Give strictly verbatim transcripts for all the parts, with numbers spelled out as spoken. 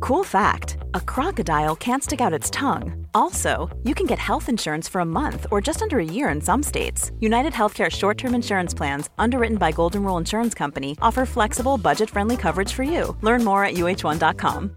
Cool fact, a crocodile can't stick out its tongue. Also, you can get health insurance for a month or just under a year in some states. United Healthcare short-term insurance plans, underwritten by Golden Rule Insurance Company, offer flexible, budget-friendly coverage for you. Learn more at U H one dot com.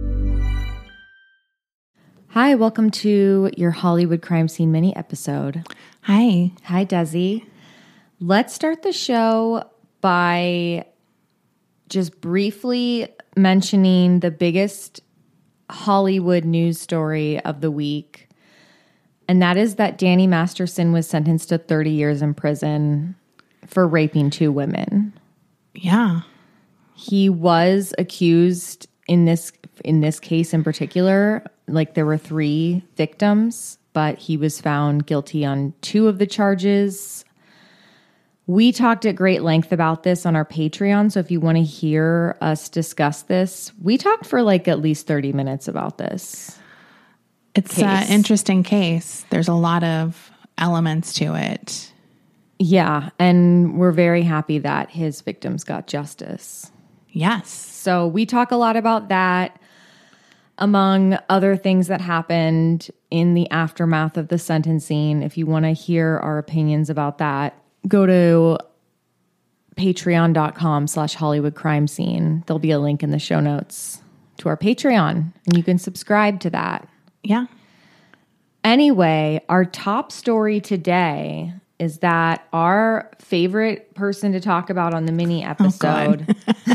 Hi, welcome to your Hollywood Crime Scene mini episode. Hi. Hi, Desi. Let's start the show by just briefly mentioning the biggest Hollywood news story of the week, and that is that Danny Masterson was sentenced to thirty years in prison for raping two women. Yeah. He was accused in this in this case in particular, like there were three victims, but he was found guilty on two of the charges. We talked at great length about this on our Patreon, so if you want to hear us discuss this, we talked for like at least thirty minutes about this. It's an interesting case. There's a lot of elements to it. Yeah, and we're very happy that his victims got justice. Yes. So we talk a lot about that, among other things that happened in the aftermath of the sentencing. If you want to hear our opinions about that, go to patreon.com slash Hollywood Crime Scene. There'll be a link in the show notes to our Patreon, and you can subscribe to that. Yeah. Anyway, our top story today is that our favorite person to talk about on the mini episode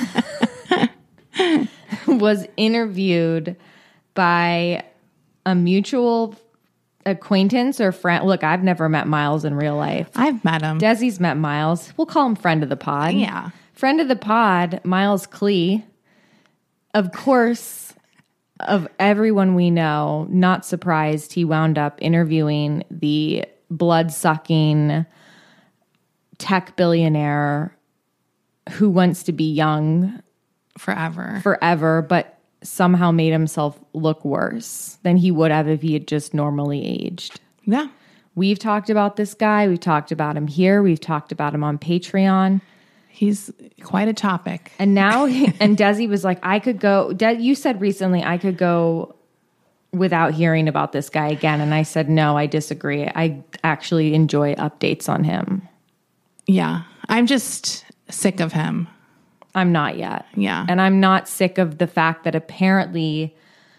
oh, was interviewed by a mutual acquaintance or friend. Look, I've never met Miles in real life. I've met him. Desi's met Miles. We'll call him friend of the pod. Yeah. Friend of the pod, Miles Klee. Of course, of everyone we know, not surprised he wound up interviewing the blood-sucking tech billionaire who wants to be young Forever. forever, but somehow made himself look worse than he would have if he had just normally aged. Yeah. We've talked about this guy. We've talked about him here. We've talked about him on Patreon. He's quite a topic. And now, and Desi was like, I could go, De- you said recently I could go without hearing about this guy again. And I said, no, I disagree. I actually enjoy updates on him. Yeah. I'm just sick of him. I'm not yet. Yeah. And I'm not sick of the fact that apparently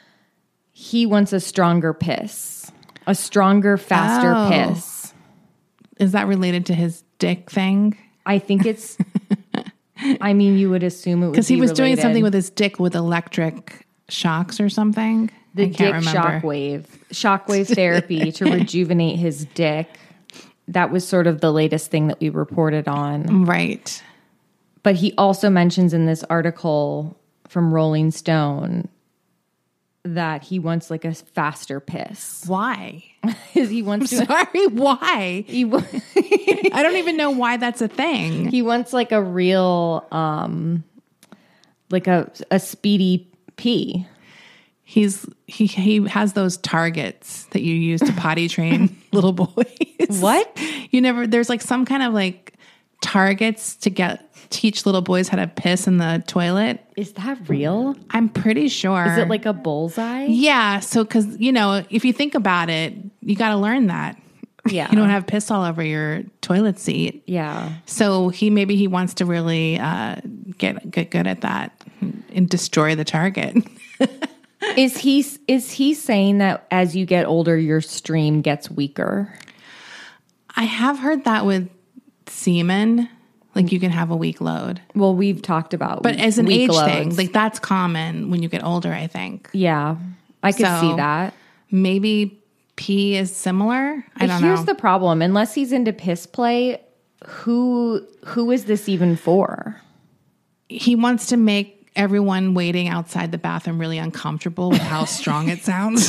he wants a stronger piss, a stronger, faster oh. piss. Is that related to his dick thing? I think it's, I mean, you would assume it would be Because he was related. doing something with his dick with electric shocks or something. The I dick can't remember. shockwave, shockwave therapy to rejuvenate his dick. That was sort of the latest thing that we reported on. Right. But he also mentions in this article from Rolling Stone that he wants like a faster piss. Why? he wants I'm to, sorry, why? He, I don't even know why that's a thing. he wants like a real, um, like a a speedy pee. He's he he has those targets that you use to potty train little boys. What? You never? There's like some kind of like targets to get teach little boys how to piss in the toilet. Is that real? I'm pretty sure. Is it like a bullseye? Yeah. So, because you know, if you think about it, you got to learn that. Yeah. You don't have piss all over your toilet seat. Yeah. So he maybe he wants to really uh, get get good at that and destroy the target. Is he is he saying that as you get older, your stream gets weaker? I have heard that with semen, like you can have a weak load. Well, we've talked about, but as an weak age loads. thing, like that's common when you get older. I think. Yeah, I could So, see that. Maybe pee is similar. I don't Here's know. the problem: unless he's into piss play, who who is this even for? He wants to make everyone waiting outside the bathroom really uncomfortable with how strong it sounds.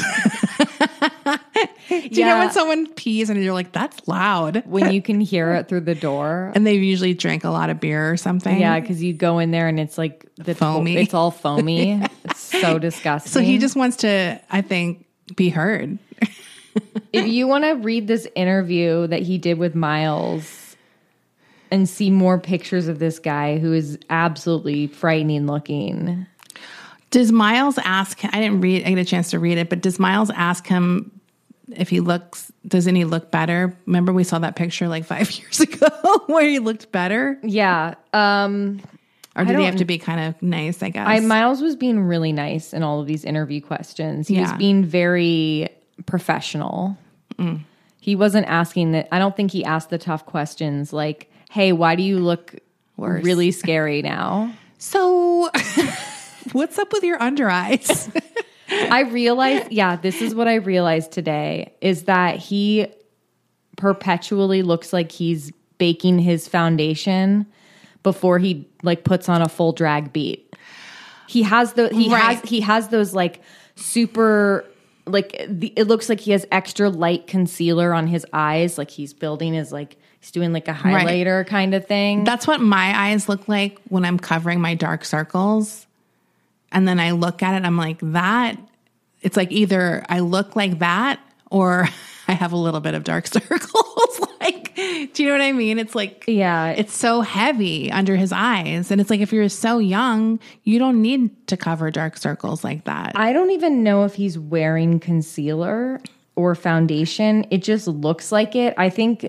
Do you Yeah. know when someone pees and you're like, that's loud? When you can hear it through the door. And they've usually drank a lot of beer or something. Yeah, because you go in there and it's like the Foamy. It's all foamy. Yeah. It's so disgusting. So he just wants to, I think, be heard. If you want to read this interview that he did with Miles and see more pictures of this guy who is absolutely frightening looking. Does Miles ask, I didn't read, I get a chance to read it, but does Miles ask him if he looks, doesn't he look better? Remember we saw that picture like five years ago where he looked better? Yeah. Um, or did he have to be kind of nice, I guess? I, Miles was being really nice in all of these interview questions. He Yeah. was being very professional. Mm. He wasn't asking that. I don't think he asked the tough questions like, hey, why do you look Worse. really scary now? So what's up with your under eyes? I realized, yeah, this is what I realized today is that he perpetually looks like he's baking his foundation before he like puts on a full drag beat. He has the he Right. has he has those like super like the, it looks like he has extra light concealer on his eyes, like he's building his like he's doing like a highlighter right. kind of thing. That's what my eyes look like when I'm covering my dark circles. And then I look at it, I'm like, that, it's like either I look like that or I have a little bit of dark circles. Like, do you know what I mean? It's like, yeah, it's so heavy under his eyes. And it's like, if you're so young, you don't need to cover dark circles like that. I don't even know if he's wearing concealer or foundation. It just looks like it. I think,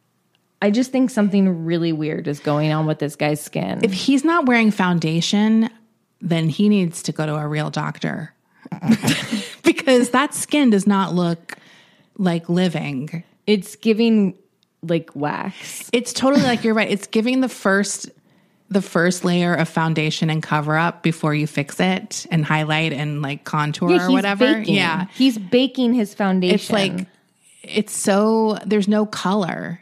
I just think something really weird is going on with this guy's skin. If he's not wearing foundation, then he needs to go to a real doctor because that skin does not look like living. It's giving like wax. It's totally like, you're right. It's giving the first, the first layer of foundation and cover up before you fix it and highlight and like contour yeah, or whatever. Baking. Yeah. He's baking his foundation. It's like, it's so, there's no color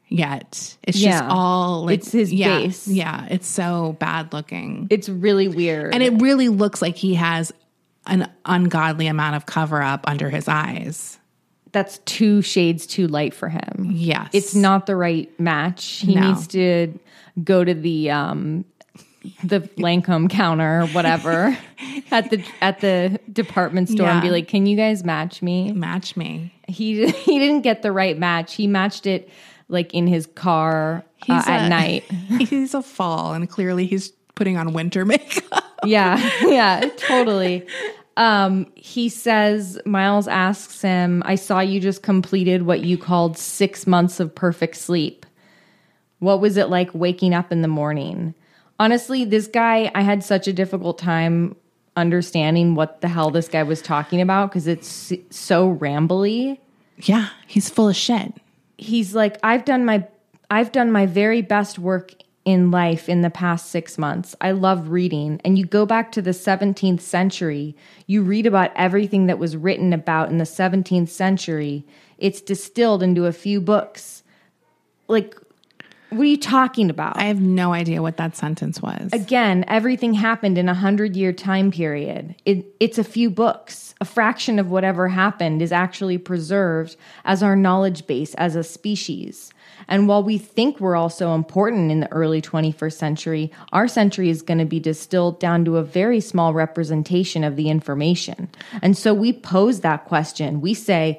yet. It's yeah. just all like, it's his yeah, base. Yeah. It's so bad looking. It's really weird. And it really looks like he has an ungodly amount of cover up under his eyes. That's two shades too light for him. Yes. It's not the right match. He No. needs to go to the um the Lancome counter or whatever at the at the department store Yeah. and be like, "Can you guys match me?" Match me. He he didn't get the right match. He matched it like in his car uh, He's at a- night. He's a fall, and clearly he's putting on winter makeup. Yeah, yeah, totally. Um, he says, Miles asks him, I saw you just completed what you called six months of perfect sleep. What was it like waking up in the morning? Honestly, this guy, I had such a difficult time understanding what the hell this guy was talking about because it's so rambly. Yeah, he's full of shit. He's like, I've done my, I've done my very best work in life in the past six months. I love reading. And you go back to the seventeenth century, you read about everything that was written about in the seventeenth century. It's distilled into a few books. Like, what are you talking about? I have no idea what that sentence was. Again, everything happened in a hundred-year time period. It, it's a few books. A fraction of whatever happened is actually preserved as our knowledge base as a species. And while we think we're all so important in the early twenty-first century, our century is going to be distilled down to a very small representation of the information. And so we pose that question. We say,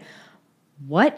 what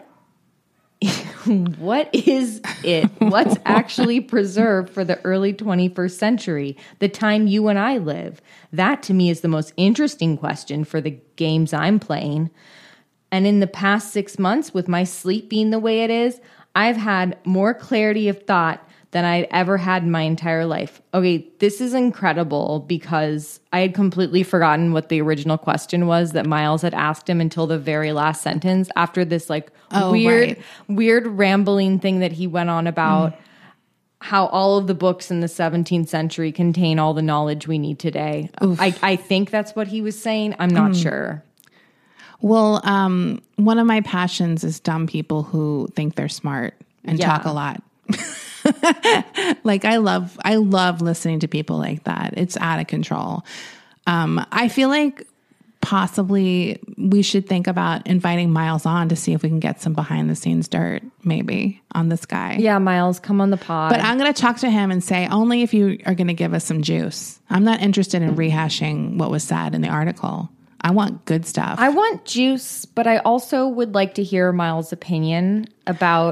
what is it? What's actually preserved for the early twenty-first century, the time you and I live? That to me is the most interesting question for the games I'm playing. And in the past six months, with my sleep being the way it is, I've had more clarity of thought than I'd ever had in my entire life. Okay, this is incredible because I had completely forgotten what the original question was that Miles had asked him until the very last sentence after this like Oh, weird, right. weird rambling thing that he went on about mm. how all of the books in the seventeenth century contain all the knowledge we need today. I, I think that's what he was saying. I'm not mm. sure. Well, um, one of my passions is dumb people who think they're smart and Yeah. talk a lot. Like I love, I love listening to people like that. It's out of control. Um, I feel like possibly we should think about inviting Miles on to see if we can get some behind the scenes dirt maybe on this guy. Yeah, Miles, come on the pod. But I'm going to talk to him and say, only if you are going to give us some juice. I'm not interested in rehashing what was said in the article. I want good stuff. I want juice, but I also would like to hear Miles' opinion about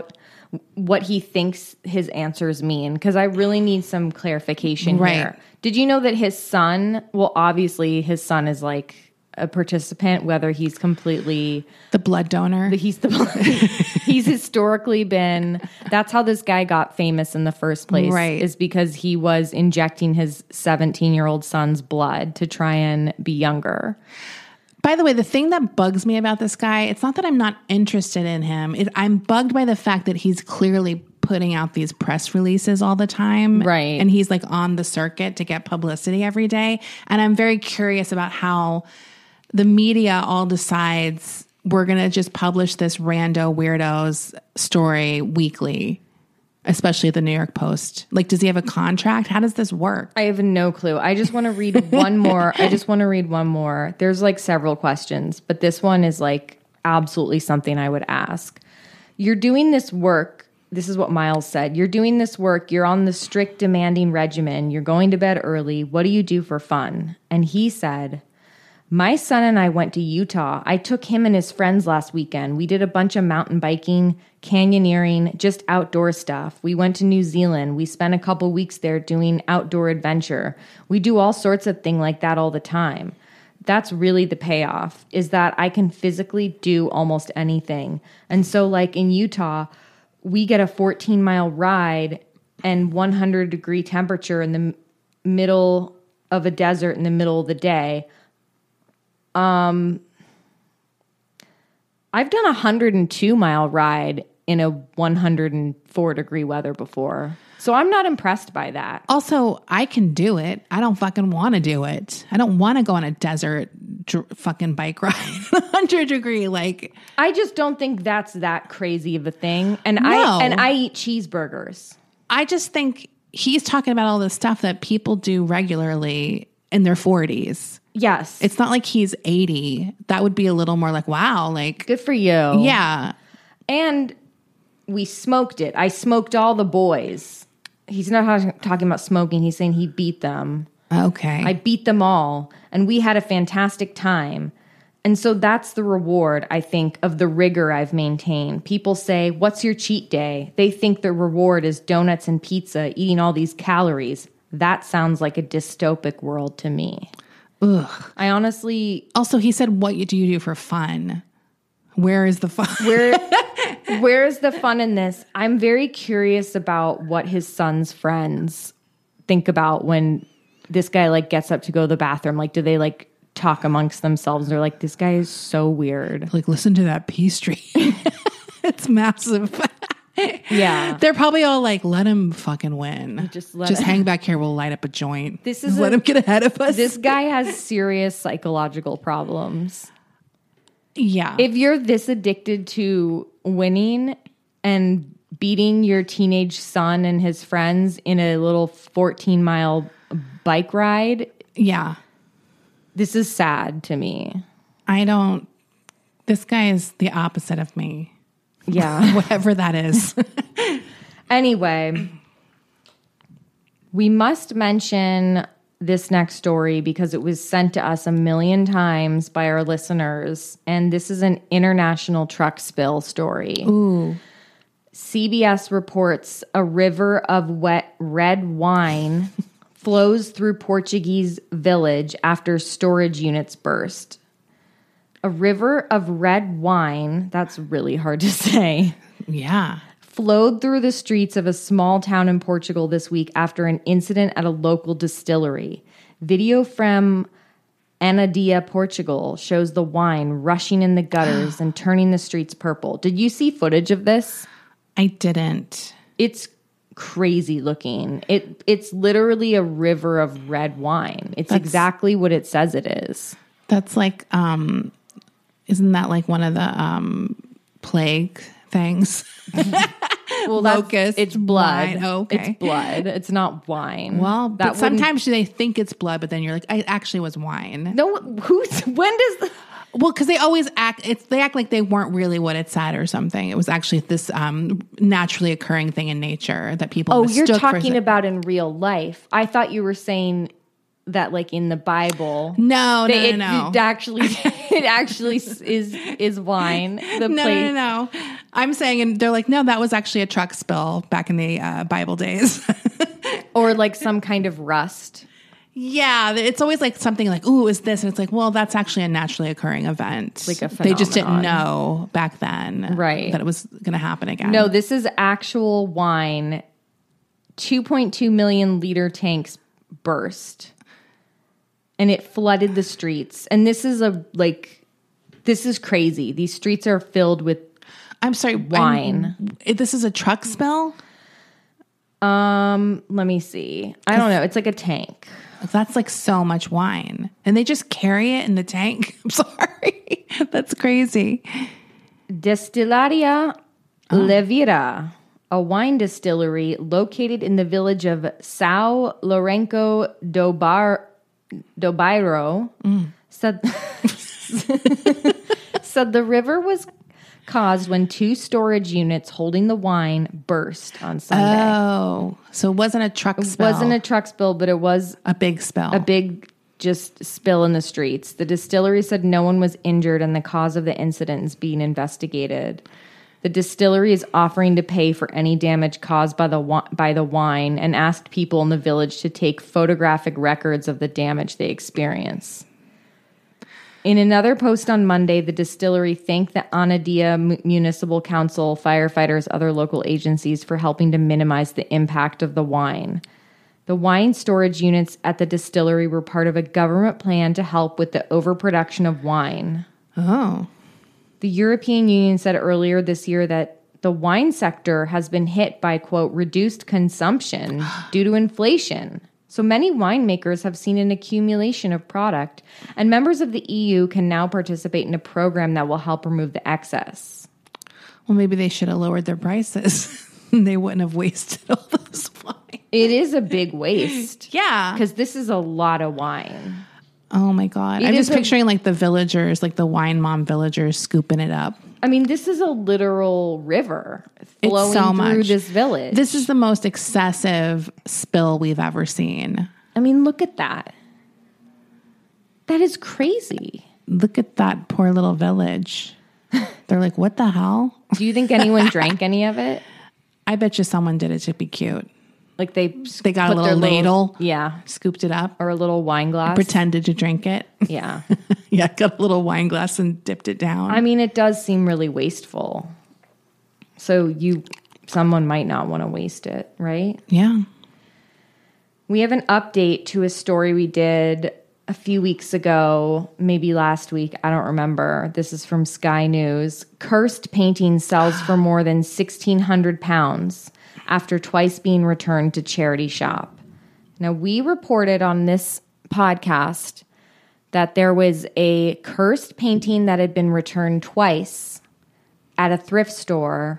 what he thinks his answers mean, because I really need some clarification Right. here. Did you know that his son, well, obviously his son is like a participant, whether he's completely... The blood donor. He's the he's historically been, that's how this guy got famous in the first place, Right. is because he was injecting his seventeen-year-old son's blood to try and be younger. By the way, the thing that bugs me about this guy, it's not that I'm not interested in him. It, I'm bugged by the fact that he's clearly putting out these press releases all the time. Right. And he's like on the circuit to get publicity every day. And I'm very curious about how the media all decides we're going to just publish this rando weirdo's story weekly, especially the New York Post. Like, does he have a contract? How does this work? I have no clue. I just want to read one more. I just want to read one more. There's like several questions, but this one is like absolutely something I would ask. You're doing this work. This is what Miles said. You're doing this work. You're on the strict demanding regimen. You're going to bed early. What do you do for fun? And he said, my son and I went to Utah. I took him and his friends last weekend. We did a bunch of mountain biking, canyoneering, just outdoor stuff. We went to New Zealand. We spent a couple weeks there doing outdoor adventure. We do all sorts of things like that all the time. That's really the payoff, is that I can physically do almost anything. And so like in Utah, we get a fourteen mile ride and one hundred degree temperature in the m- middle of a desert in the middle of the day. Um, I've done a one hundred two mile ride in a one hundred four degree weather before. So I'm not impressed by that. Also, I can do it. I don't fucking want to do it. I don't want to go on a desert dr- fucking bike ride, one hundred degree. Like, I just don't think that's that crazy of a thing. And No. I and I eat cheeseburgers. I just think he's talking about all this stuff that people do regularly in their forties. Yes. It's not like he's eighty. That would be a little more like, wow, like, good for you. yeah. And we smoked it. I smoked all the boys. He's not talk- talking about smoking. He's saying he beat them. Okay. I beat them all, and we had a fantastic time. And so that's the reward, I think, of the rigor I've maintained. People say, what's your cheat day? They think the reward is donuts and pizza, eating all these calories. That sounds like a dystopic world to me. Ugh. I honestly... Also, he said, what do you do for fun? Where is the fun? Where, where is the fun in this? I'm very curious about what his son's friends think about when this guy like gets up to go to the bathroom. Like, do they like talk amongst themselves? They're like, this guy is so weird. Like, listen to that pee stream. It's massive. Yeah. They're probably all like, let him fucking win. Just let Just him- hang back here. We'll light up a joint. This is let a- him get ahead of us. This guy has serious psychological problems. yeah. If you're this addicted to winning and beating your teenage son and his friends in a little fourteen mile bike ride, yeah. this is sad to me. I don't. This guy is the opposite of me. Yeah. Whatever that is. Anyway, we must mention this next story because it was sent to us a million times by our listeners, and this is an international truck spill story. Ooh. C B S reports a river of wet red wine flows through Portuguese village after storage units burst. A river of red wine, that's really hard to say, Yeah. flowed through the streets of a small town in Portugal this week after an incident at a local distillery. Video from Anadia, Portugal shows the wine rushing in the gutters and turning the streets purple. Did you see footage of this? I didn't. It's crazy looking. It It's literally a river of red wine. It's That's- exactly what it says it is. That's like, um, isn't that like one of the um, plague things? Well, Locust, that's, it's blood. wine. Oh, okay. It's blood. It's not wine. Well, that but wouldn't- sometimes they think it's blood, but then you're like, it actually was wine. No, who's, when does the... Well, because they always act, it's they act like they weren't really what it said or something. It was actually this um, naturally occurring thing in nature that people Oh, you're mistook for- talking about in real life. I thought you were saying that like in the Bible. No, no, that it, no, no. It actually, it actually is is wine. The no, plate. no, no, no. I'm saying, and they're like, no, that was actually a truck spill back in the uh, Bible days. Or like some kind of rust. Yeah, it's always like something like, ooh, is this? And it's like, well, that's actually a naturally occurring event. Like a They just didn't phenomenon. know back then Right. that it was going to happen again. No, this is actual wine. two point two million liter tanks burst. And it flooded the streets. And this is a, like, this is crazy. These streets are filled with I'm sorry, wine. I'm- this is a truck spill? Um, let me see. I don't know. It's like a tank. That's like so much wine. And they just carry it in the tank. I'm sorry. That's crazy. Destillaria Levira, a wine distillery located in the village of São Lourenço do, Bar- do Bairro, said, said the river was caused when two storage units holding the wine burst on Sunday. Oh, so it wasn't a truck It spill. wasn't a truck spill, but it was a big spill. a big just spill in the streets. The distillery said no one was injured and the cause of the incident is being investigated. The distillery is offering to pay for any damage caused by the wi- by the wine and asked people in the village to take photographic records of the damage they experience. In another post on Monday, the distillery thanked the Anadia M- Municipal Council, firefighters, other local agencies for helping to minimize the impact of the wine. The wine storage units at the distillery were part of a government plan to help with the overproduction of wine. Oh. The European Union said earlier this year that the wine sector has been hit by, quote, reduced consumption due to inflation. So many winemakers have seen an accumulation of product, and members of the E U can now participate in a program that will help remove the excess. Well, maybe they should have lowered their prices. They wouldn't have wasted all those wine. It is a big waste. Yeah. Because this is a lot of wine. Oh my God. It I'm is just a- picturing like the villagers, like the wine mom villagers scooping it up. I mean, this is a literal river flowing It's so through much. this village. This is the most excessive spill we've ever seen. I mean, look at that. That is crazy. Look at that poor little village. They're like, what the hell? Do you think anyone drank any of it? I bet you someone did it to be cute. Like they They got a put little their ladle. yeah, Scooped it up. or a little wine glass. Pretended to drink it. Yeah. Yeah, got a little wine glass and dipped it down. I mean, it does seem really wasteful. So you, someone might not want to waste it, right? yeah. We have an update to a story we did a few weeks ago, maybe last week. I don't remember. This is from Sky News. Cursed painting sells for more than sixteen hundred pounds after twice being returned to charity shop. Now, we reported on this podcast that there was a cursed painting that had been returned twice at a thrift store.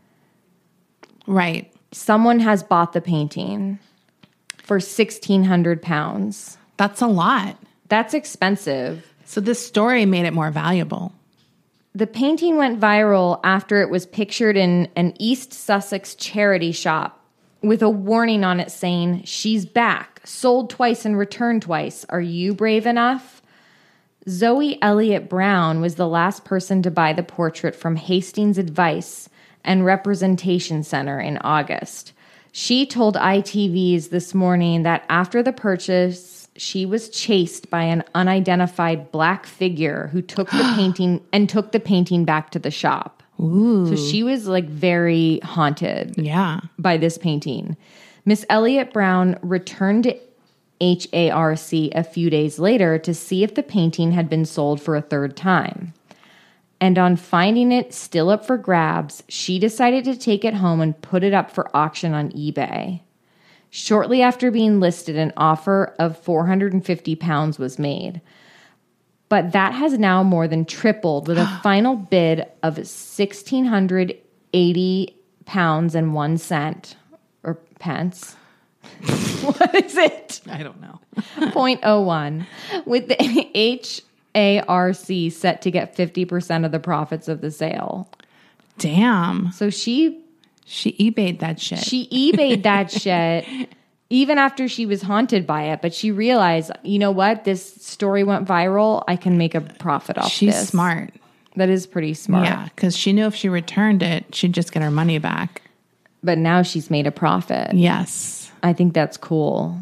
Right. Someone has bought the painting for sixteen hundred pounds. That's a lot. That's expensive. So this story made it more valuable. The painting went viral after it was pictured in an East Sussex charity shop with a warning on it saying, "She's back, sold twice and returned twice. Are you brave enough?" Zoe Elliott Brown was the last person to buy the portrait from Hastings Advice and Representation Center in August. She told I T V's This Morning that after the purchase, she was chased by an unidentified black figure who took the painting and took the painting back to the shop. Ooh. So she was like very haunted Yeah. by this painting. Miss Elliott Brown returned to H A R C a few days later to see if the painting had been sold for a third time. And on finding it still up for grabs, she decided to take it home and put it up for auction on eBay. Shortly after being listed, an offer of four hundred fifty pounds was made. But that has now more than tripled with a final bid of one thousand six hundred eighty pounds and one cent. Or pence. What is it? I don't know. zero point zero one. With the H A R C set to get fifty percent of the profits of the sale. Damn. So she She eBayed that shit. she eBayed that shit even after she was haunted by it. But she realized, you know what? This story went viral. I can make a profit off She's this. smart. That is pretty smart. Yeah, because she knew if she returned it, she'd just get her money back. But now she's made a profit. Yes. I think that's cool.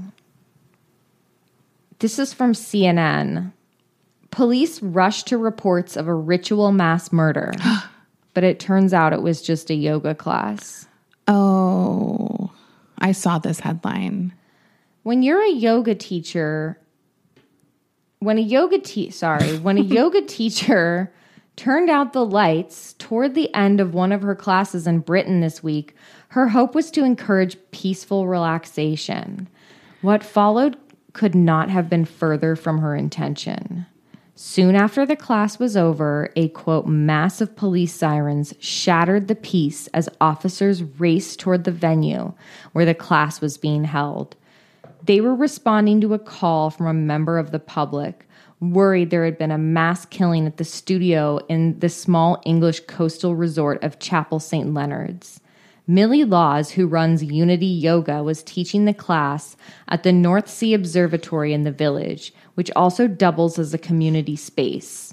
This is from C N N. Police rushed to reports of a ritual mass murder, but it turns out it was just a yoga class. Oh, I saw this headline. When you're a yoga teacher, when a yoga te- sorry, when a yoga teacher turned out the lights toward the end of one of her classes in Britain this week, her hope was to encourage peaceful relaxation. What followed could not have been further from her intention. Soon after the class was over, a, quote, mass of police sirens shattered the peace as officers raced toward the venue where the class was being held. They were responding to a call from a member of the public, worried there had been a mass killing at the studio in the small English coastal resort of Chapel Saint Leonard's. Millie Laws, who runs Unity Yoga, was teaching the class at the North Sea Observatory in the village, which also doubles as a community space,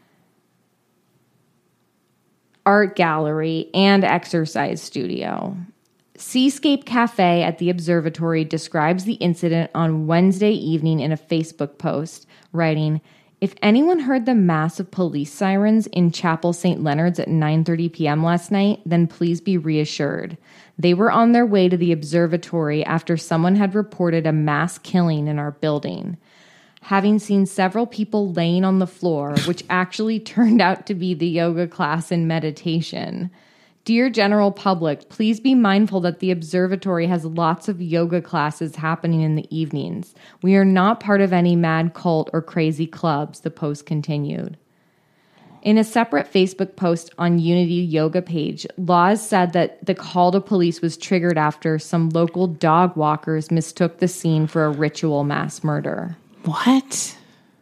art gallery, and exercise studio. Seascape Cafe at the observatory describes the incident on Wednesday evening in a Facebook post, writing, "If anyone heard the massive police sirens in Chapel Saint Leonard's at nine thirty p.m. last night, then please be reassured. They were on their way to the observatory after someone had reported a mass killing in our building. Having seen several people laying on the floor, which actually turned out to be the yoga class and meditation. Dear general public, please be mindful that the observatory has lots of yoga classes happening in the evenings. We are not part of any mad cult or crazy clubs," the post continued. In a separate Facebook post on Unity Yoga page, Laws said that the call to police was triggered after some local dog walkers mistook the scene for a ritual mass murder. What?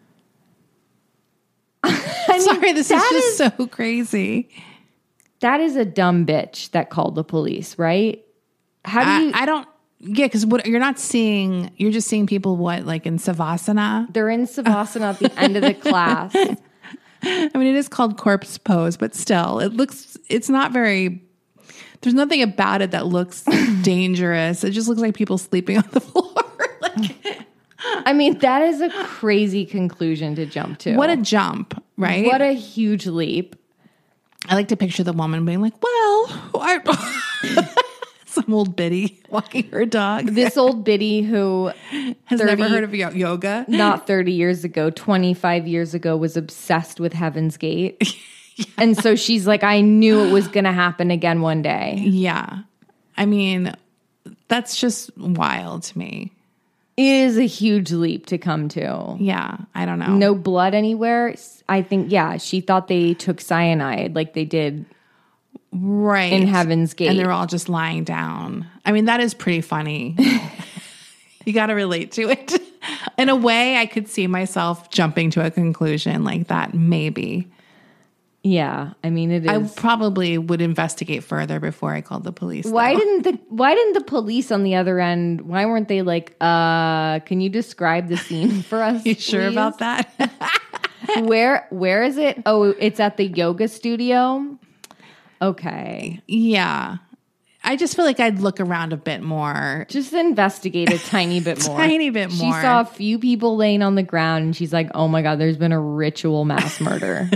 I mean, Sorry, this is just is, so crazy. That is a dumb bitch that called the police, right? How do you? I, I don't. Yeah, because what you're not seeing, you're just seeing people what, like in Savasana. They're in Savasana at the end of the class. I mean, it is called corpse pose, but still, it looks. It's not very. There's nothing about it that looks dangerous. It just looks like people sleeping on the floor. Like, I mean, that is a crazy conclusion to jump to. what a jump, right? What a huge leap. I like to picture the woman being like, well, I, some old biddy walking her dog. This old biddy who has thirty never heard of yo- yoga. Not thirty years ago, twenty-five years ago, was obsessed with Heaven's Gate. Yeah. And so she's like, I knew it was going to happen again one day. Yeah. I mean, that's just wild to me. It is a huge leap to come to. Yeah, I don't know. No blood anywhere. I think, yeah, she thought they took cyanide like they did right in Heaven's Gate. And they're all just lying down. I mean, that is pretty funny. You got to relate to it. In a way, I could see myself jumping to a conclusion like that, maybe. Yeah, I mean, it is. I probably would investigate further before I called the police. Why though. didn't the Why didn't the police on the other end? Why weren't they like, uh, can you describe the scene for us? You sure please? about that? Where Where is it? Oh, it's at the yoga studio. Okay, Yeah. I just feel like I'd look around a bit more. just investigate a tiny bit more. Tiny bit She more. saw a few people laying on the ground, and she's like, "Oh my god, there's been a ritual mass murder."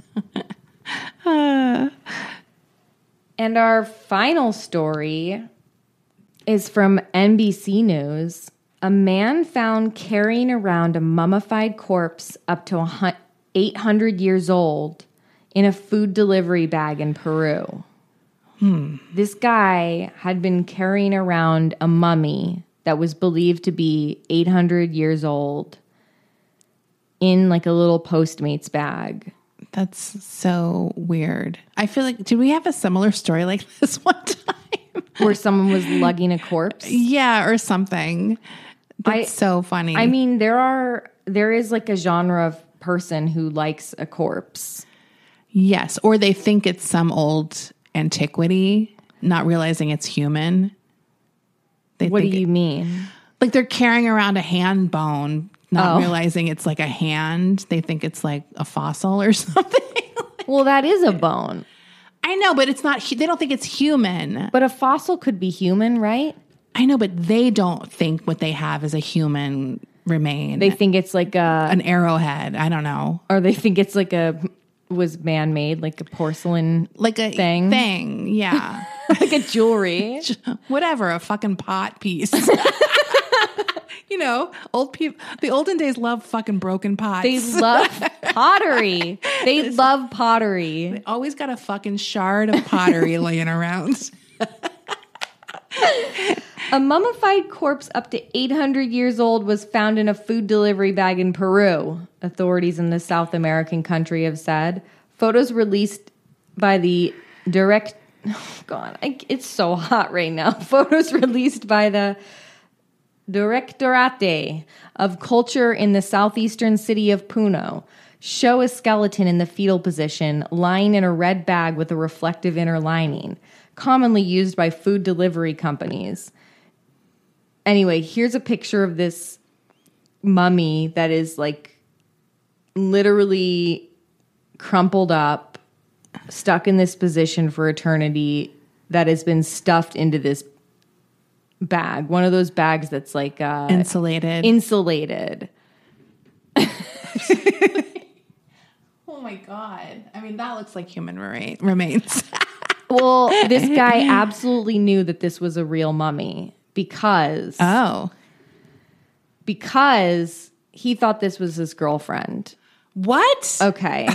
uh. And our final story is from N B C News. A man found carrying around a mummified corpse up to eight hundred years old in a food delivery bag in Peru. Hmm. This guy had been carrying around a mummy that was believed to be eight hundred years old in like a little Postmates bag. That's so weird. I feel like, did we have a similar story like this one time? Where someone was lugging a corpse? Yeah, or something. That's I, so funny. I mean, there are there is like a genre of person who likes a corpse. Yes, or they think it's some old antiquity, not realizing it's human. They What do think you it, mean? Like they're carrying around a hand bone, not Oh. realizing it's like a hand. They think it's like a fossil or something. Well, that is a bone. I know, but it's not, hu- they don't think it's human. But a fossil could be human, right? I know, but they don't think what they have is a human remain. They think it's like a, An arrowhead. I don't know. or they think it's like a, was man-made, like a porcelain, Like a Thing. Thing, yeah. like a jewelry. Whatever, a fucking pot piece. You know, old people, the olden days love fucking broken pots. They love pottery. They love pottery. Always got a fucking shard of pottery laying around. A mummified corpse up to eight hundred years old was found in a food delivery bag in Peru, authorities in the South American country have said. Photos released by the direct... Oh, God, I, it's so hot right now. Photos released by the Directorate of Culture in the southeastern city of Puno show a skeleton in the fetal position, lying in a red bag with a reflective inner lining, commonly used by food delivery companies. Anyway, here's a picture of this mummy that is like literally crumpled up, stuck in this position for eternity, that has been stuffed into this bag. One of those bags that's like uh, Insulated. insulated. Oh my God. I mean, that looks like human remain- remains. Well, this guy absolutely knew that this was a real mummy because Oh. because he thought this was his girlfriend. What? Okay.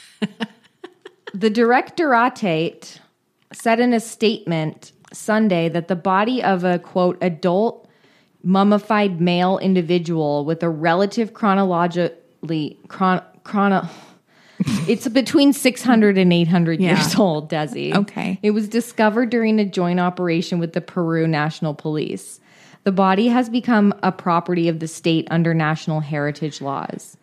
The Directorate said in a statement Sunday that the body of a, quote, adult mummified male individual with a relative chronologically, chron, chrono, it's between six hundred and eight hundred Yeah. years old, Desi. Okay. It was discovered during a joint operation with the Peru National Police. The body has become a property of the state under national heritage laws.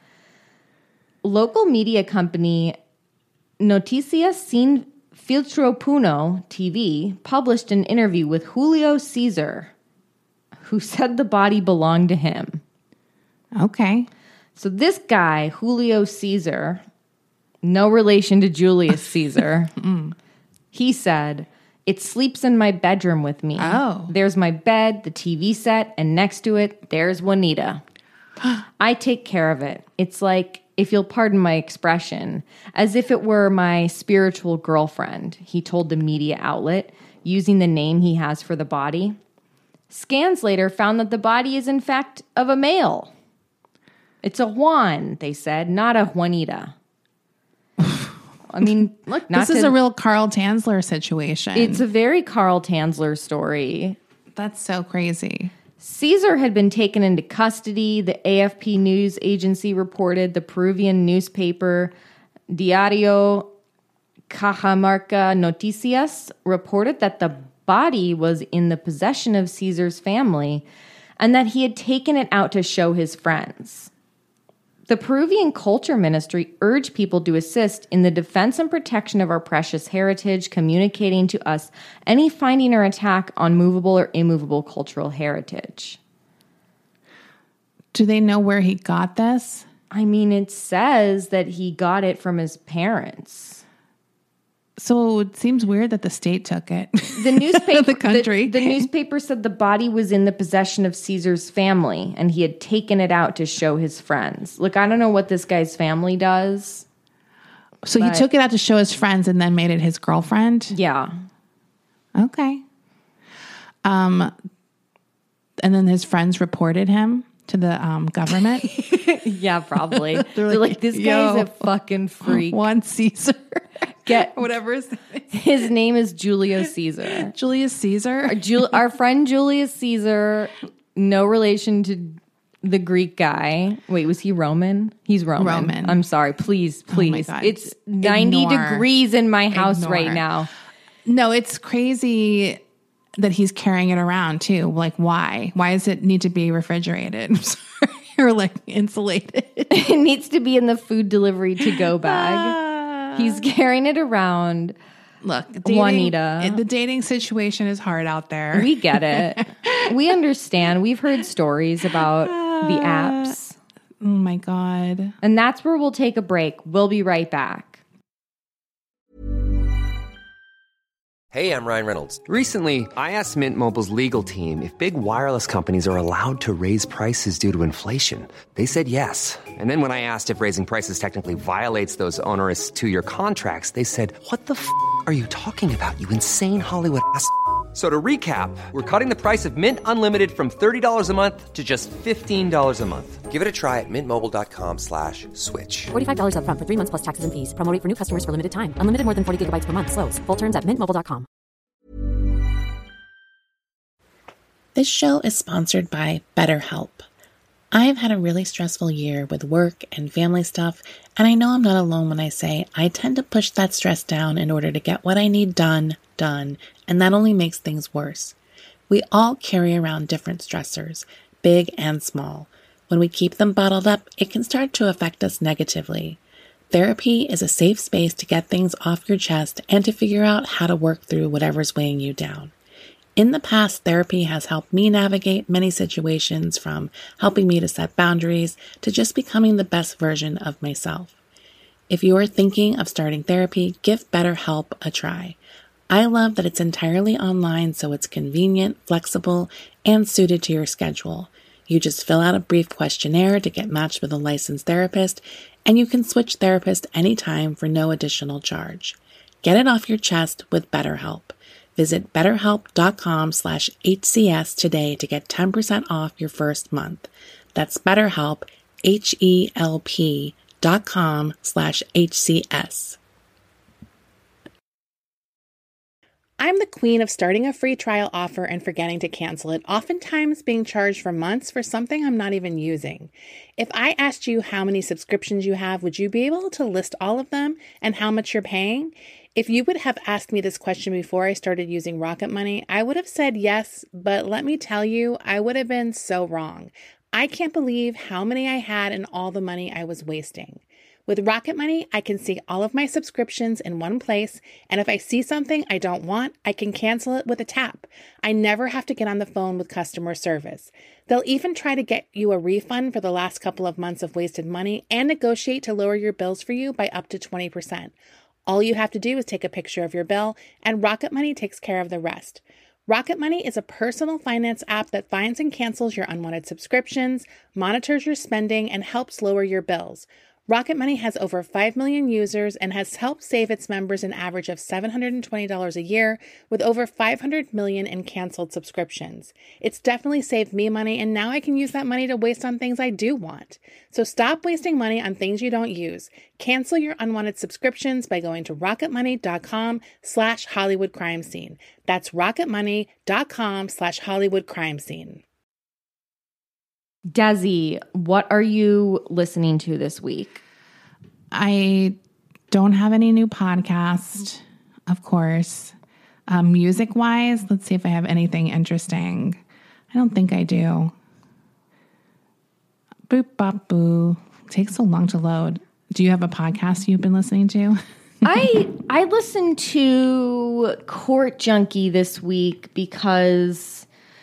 Local media company Noticias Sin Filtro Puno T V published an interview with Julio Cesar, who said the body belonged to him. Okay. So this guy, Julio Cesar, no relation to Julius Caesar, mm. he said, "It sleeps in my bedroom with me. Oh. There's my bed, the T V set, and next to it, there's Juanita. I take care of it. It's like, if you'll pardon my expression, as if it were my spiritual girlfriend," he told the media outlet, using the name he has for the body. Scans later found that the body is in fact of a male. It's a Juan, they said, not a Juanita. I mean, look, not This is to, a real Carl Tanzler situation. it's a very Carl Tanzler story. That's so crazy. Caesar had been taken into custody. The A F P news agency reported. The Peruvian newspaper Diario Cajamarca Noticias reported that the body was in the possession of Caesar's family and that he had taken it out to show his friends. The Peruvian Culture Ministry urged people to assist in the defense and protection of our precious heritage, communicating to us any finding or attack on movable or immovable cultural heritage. Do they know where he got this? I mean, it says that he got it from his parents. So it seems weird that the state took it. The newspaper, The country. The, the newspaper said the body was in the possession of Caesar's family, and he had taken it out to show his friends. Look, I don't know what this guy's family does. So But- he took it out to show his friends and then made it his girlfriend? Yeah. Okay. Um, and then his friends reported him to the um, government. Yeah, probably. They're, like, like, this "Yo, guy's a fucking freak. Juan Caesar. Get Whatever his, his name is Julio Caesar. Julius Caesar. Jul- our friend Julius Caesar, no relation to the Greek guy. Wait, was he Roman? He's Roman. Roman. I'm sorry. Please, please. God. It's ninety Ignore. degrees in my house Ignore. right now. No, it's crazy that he's carrying it around too. Like, why? Why does it need to be refrigerated? I'm sorry. Or like insulated. It needs to be in the food delivery to go bag. Ah. He's carrying it around. Look, dating, Juanita. The dating situation is hard out there. We get it. We understand. We've heard stories about the apps. Oh my God. And that's where we'll take a break. We'll be right back. Hey, I'm Ryan Reynolds. Recently, I asked Mint Mobile's legal team if big wireless companies are allowed to raise prices due to inflation. They said yes. And then when I asked if raising prices technically violates those onerous two-year contracts, they said, what the f*** are you talking about, you insane Hollywood ass f- So to recap, we're cutting the price of Mint Unlimited from thirty dollars a month to just fifteen dollars a month. Give it a try at mintmobile.com slash switch. forty-five dollars up front for three months plus taxes and fees. Promo rate for new customers for limited time. Unlimited more than forty gigabytes per month. Slows full terms at mint mobile dot com. This show is sponsored by BetterHelp. I have had a really stressful year with work and family stuff, and I know I'm not alone when I say I tend to push that stress down in order to get what I need done, done, and that only makes things worse. We all carry around different stressors, big and small. When we keep them bottled up, it can start to affect us negatively. Therapy is a safe space to get things off your chest and to figure out how to work through whatever's weighing you down. In the past, therapy has helped me navigate many situations, from helping me to set boundaries to just becoming the best version of myself. If you are thinking of starting therapy, give BetterHelp a try. I love that it's entirely online, so it's convenient, flexible, and suited to your schedule. You just fill out a brief questionnaire to get matched with a licensed therapist, and you can switch therapists anytime for no additional charge. Get it off your chest with BetterHelp. Visit betterhelp.com slash HCS today to get ten percent off your first month. That's BetterHelp, H-E-L-P dot com slash HCS. I'm the queen of starting a free trial offer and forgetting to cancel it, oftentimes being charged for months for something I'm not even using. If I asked you how many subscriptions you have, would you be able to list all of them and how much you're paying? If you would have asked me this question before I started using Rocket Money, I would have said yes, but let me tell you, I would have been so wrong. I can't believe how many I had and all the money I was wasting. With Rocket Money, I can see all of my subscriptions in one place, and if I see something I don't want, I can cancel it with a tap. I never have to get on the phone with customer service. They'll even try to get you a refund for the last couple of months of wasted money and negotiate to lower your bills for you by up to twenty percent. All you have to do is take a picture of your bill, and Rocket Money takes care of the rest. Rocket Money is a personal finance app that finds and cancels your unwanted subscriptions, monitors your spending, and helps lower your bills. Rocket Money has over five million users and has helped save its members an average of seven hundred twenty dollars a year, with over five hundred million in canceled subscriptions. It's definitely saved me money, and now I can use that money to waste on things I do want. So stop wasting money on things you don't use. Cancel your unwanted subscriptions by going to rocketmoney.com slash Hollywood crime scene. That's rocketmoney.com slash Hollywood crime scene. Desi, what are you listening to this week? I don't have any new podcast, of course. Um, music-wise, let's see if I have anything interesting. I don't think I do. Boop, bop, boo. Takes so long to load. Do you have a podcast you've been listening to? I I listened to Court Junkie this week because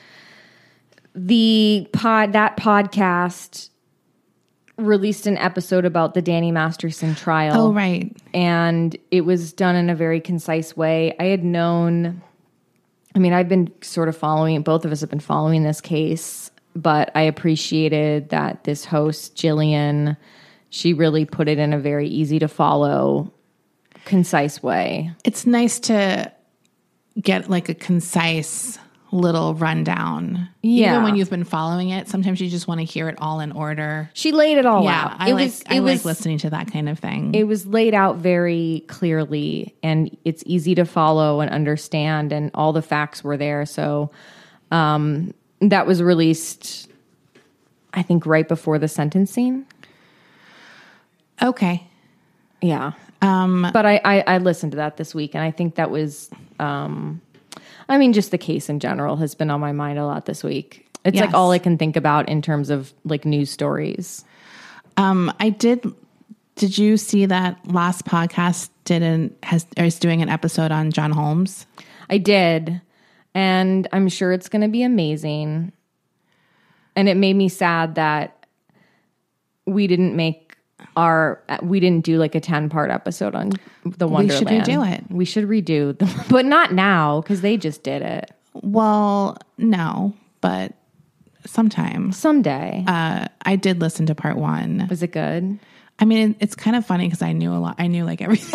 the pod that podcast released an episode about the Danny Masterson trial. Oh, right. And it was done in a very concise way. I had known, I mean, I've been sort of following, both of us have been following this case, but I appreciated that this host, Jillian, she really put it in a very easy to follow, concise way. It's nice to get like a concise little rundown. Yeah. Even when you've been following it, sometimes you just want to hear it all in order. She laid it all yeah, out. I it like was, I it like was, listening to that kind of thing. It was laid out very clearly, and it's easy to follow and understand, and all the facts were there. So um, that was released, I think, right before the sentencing. Okay. Yeah. Um, but I, I, I listened to that this week, and I think that was... Um, I mean, just the case in general has been on my mind a lot this week. It's yes. like all I can think about in terms of like news stories. Um, I did. Did you see that last podcast did an has is doing an episode on John Holmes. I did, and I'm sure it's going to be amazing. And it made me sad that we didn't make our we didn't do like a ten part episode on the Wonderland. We should redo it. We should redo them, but not now because they just did it. Well, no, but sometime, someday. Uh, I did listen to part one. Was it good? I mean, it, it's kind of funny because I knew a lot. I knew like everything.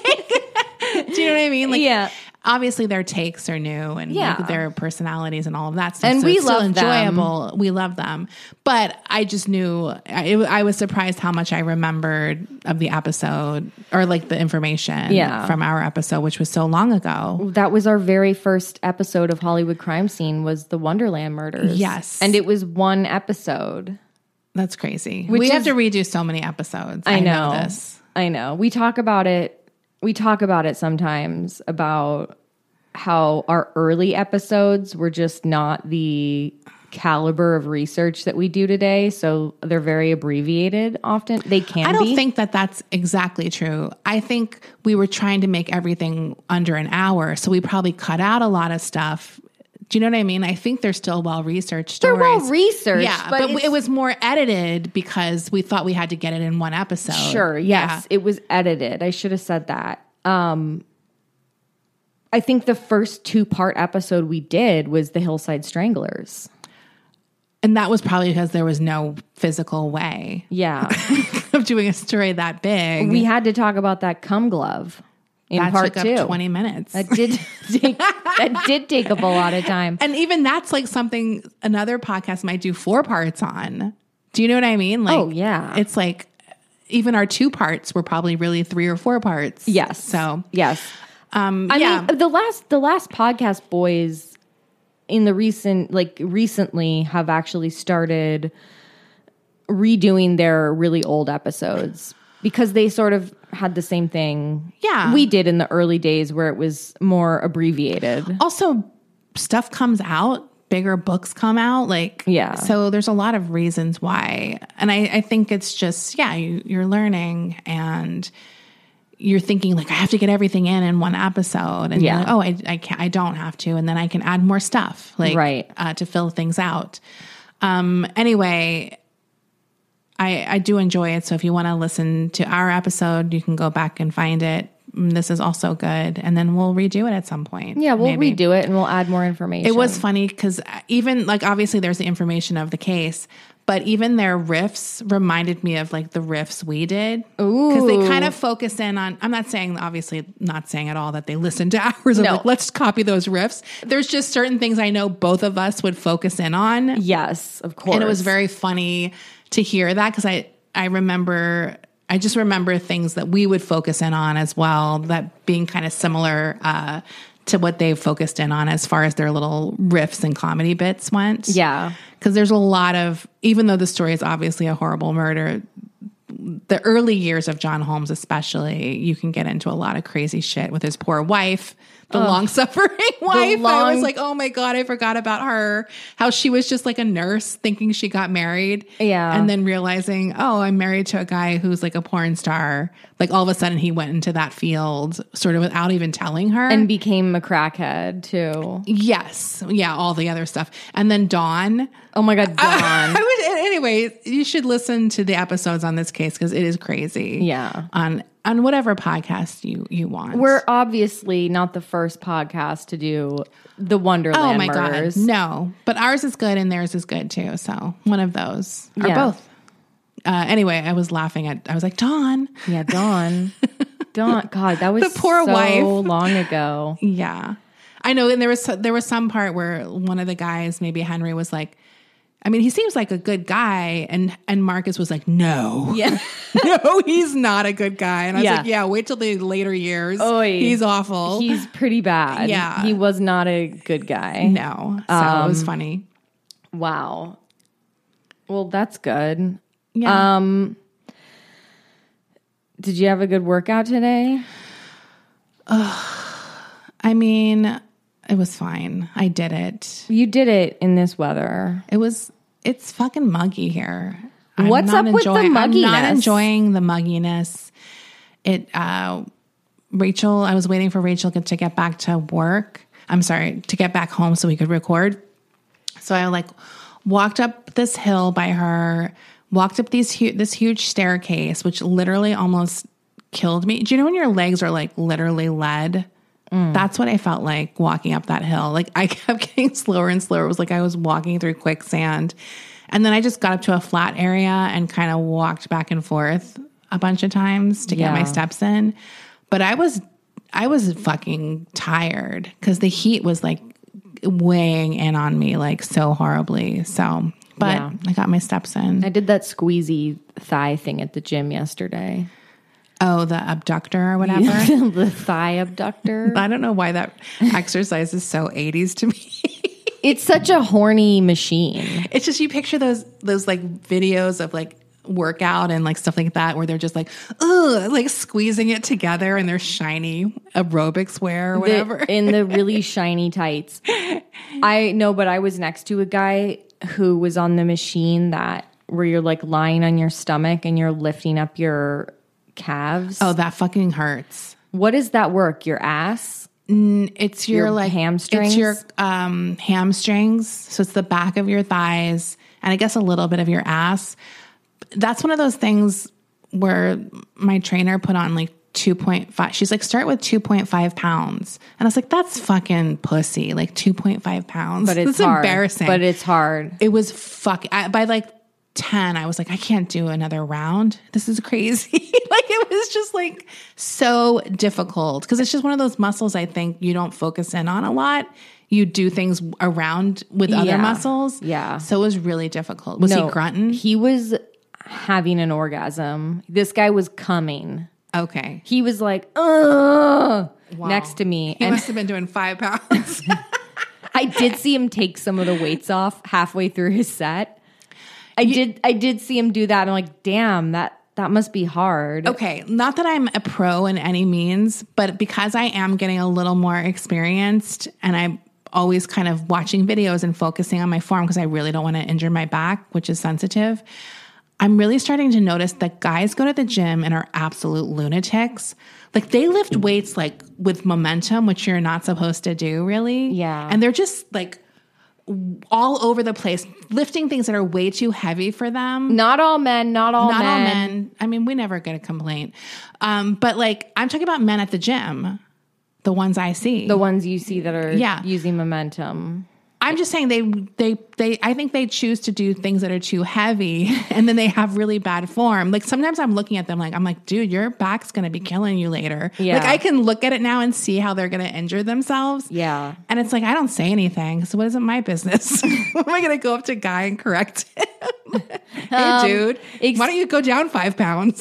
Do you know what I mean? Like, yeah. Obviously, their takes are new and yeah. like, their personalities and all of that stuff. And so we it's still love enjoyable. them. We love them. But I just knew I, I was surprised how much I remembered of the episode or like the information yeah. from our episode, which was so long ago. That was our very first episode of Hollywood Crime Scene was the Wonderland murders. Yes. And it was one episode. That's crazy. Which we is, have to redo so many episodes. I, I know. know this. I know. We talk about it. We talk about it sometimes about how our early episodes were just not the caliber of research that we do today. So they're very abbreviated often. They can be. I don't be. think that that's exactly true. I think we were trying to make everything under an hour. So we probably cut out a lot of stuff. Do you know what I mean? I think they're still well-researched stories. They're well-researched. Yeah, but, but it was more edited because we thought we had to get it in one episode. Sure, yes. Yeah. It was edited. I should have said that. Um, I think the first two-part episode we did was the Hillside Stranglers. And that was probably because there was no physical way yeah. of doing a story that big. We had to talk about that cum glove. In that part took two. up twenty minutes. That did take, that did take up a lot of time. And even that's like something another podcast might do four parts on. Do you know what I mean? Like, oh, yeah. It's like even our two parts were probably really three or four parts. Yes. So, yes. Um, I yeah. mean, the last the last podcast boys in the recent, like recently have actually started redoing their really old episodes because they sort of had the same thing yeah. we did in the early days where it was more abbreviated. Also, stuff comes out, bigger books come out. Like, yeah. So there's a lot of reasons why. And I, I think it's just, yeah, you, you're learning and you're thinking like, I have to get everything in in one episode. And yeah. you're like, oh, I, I can't, I don't have to. And then I can add more stuff like right. uh, to fill things out. Um, anyway, I, I do enjoy it. So if you want to listen to our episode, you can go back and find it. This is also good. And then we'll redo it at some point. Yeah, we'll maybe. redo it and we'll add more information. It was funny because even like, obviously there's the information of the case, but even their riffs reminded me of like the riffs we did. Ooh. Because they kind of focus in on, I'm not saying, obviously not saying at all that they listened to ours. Of no. like, let's copy those riffs. There's just certain things I know both of us would focus in on. Yes, of course. And it was very funny to hear that because I, I remember, I just remember things that we would focus in on as well, that being kind of similar uh, to what they focused in on as far as their little riffs and comedy bits went. Yeah. Because there's a lot of, even though the story is obviously a horrible murder, the early years of John Holmes especially, you can get into a lot of crazy shit with his poor wife, the Ugh. long-suffering wife. long- I was like, oh my God, I forgot about her. How she was just like a nurse thinking she got married. Yeah. And then realizing, oh, I'm married to a guy who's like a porn star. Like all of a sudden he went into that field sort of without even telling her. And became a crackhead too. Yes. Yeah, all the other stuff. And then Dawn. Oh my God, Dawn. I would, anyway, you should listen to the episodes on this case because it is crazy. Yeah. On on whatever podcast you, you want. We're obviously not the first podcast to do the Wonderland oh my murders. God. No. But ours is good and theirs is good too. So one of those. Or Yeah. both. Uh, anyway, I was laughing at, I was like, Dawn. Yeah, Dawn. Dawn. God, that was The poor so wife. long ago. Yeah. I know. And there was, there was some part where one of the guys, maybe Henry, was like, I mean, he seems like a good guy. And, and Marcus was like, no. Yeah. No, he's not a good guy. And I was Yeah. like, yeah, wait till the later years. Oy. He's awful. He's pretty bad. Yeah. He was not a good guy. no. So it was funny. Wow. Well, that's good. Yeah. Um, did you have a good workout today? I mean, it was fine. I did it. You did it in this weather. It was, it's fucking muggy here. What's not up with the enjoying- I'm not mugginess? enjoying the mugginess. It, uh, Rachel, I was waiting for Rachel to get back to work. I'm sorry, to get back home so we could record. So I like walked up this hill by her, walked up these hu- this huge staircase, which literally almost killed me. Do you know when your legs are like literally lead? Mm. That's what I felt like walking up that hill. Like I kept getting slower and slower. It was like I was walking through quicksand. And then I just got up to a flat area and kind of walked back and forth a bunch of times to Yeah. get my steps in. But I was, I was fucking tired because the heat was like weighing in on me like so horribly. So, but Yeah. I got my steps in. I did that squeezy thigh thing at the gym yesterday. Oh, the abductor or whatever. The thigh abductor. I don't know why that exercise is so eighties to me. It's such a horny machine. It's just you picture those those like videos of like workout and like stuff like that where they're just like ugh, like squeezing it together in their shiny aerobics wear or whatever. The, in the really shiny tights. I know, but I was next to a guy who was on the machine that where you're like lying on your stomach and you're lifting up your calves. Oh, that fucking hurts. What does that work? Your ass? It's your, Your like hamstrings? It's your um, hamstrings. So it's the back of your thighs and I guess a little bit of your ass. That's one of those things where my trainer put on like two point five. She's like, start with two point five pounds. And I was like, that's fucking pussy. Like two point five pounds. But it's That's hard. embarrassing. But it's hard. It was fucking, I, by like ten, I was like, I can't do another round. This is crazy. Like it was just like so difficult because it's just one of those muscles I think you don't focus in on a lot. You do things around with other Yeah. muscles. Yeah. So it was really difficult. Was he grunting? He was having an orgasm. This guy was coming. Okay. He was like, ugh, next to me. He and must have been doing five pounds. I did see him take some of the weights off halfway through his set. I did I did see him do that. And I'm like, damn, that that must be hard. Okay. Not that I'm a pro in any means, but because I am getting a little more experienced and I'm always kind of watching videos and focusing on my form because I really don't want to injure my back, which is sensitive. I'm really starting to notice that guys go to the gym and are absolute lunatics. Like they lift weights like with momentum, which you're not supposed to do really. Yeah. And they're just like all over the place, lifting things that are way too heavy for them. Not all men, not all Not men. all men. I mean, we never get a complaint. Um, but like, I'm talking about men at the gym, the ones I see. The ones you see that are Yeah. using momentum. I'm just saying they, they, they, I think they choose to do things that are too heavy and then they have really bad form. Like sometimes I'm looking at them like, I'm like, dude, your back's going to be killing you later. Yeah. Like I can look at it now and see how they're going to injure themselves. Yeah. And it's like, I don't say anything. So what is it my business? Am I going to go up to a guy and correct him? Hey, Um, dude, ex- why don't you go down five pounds?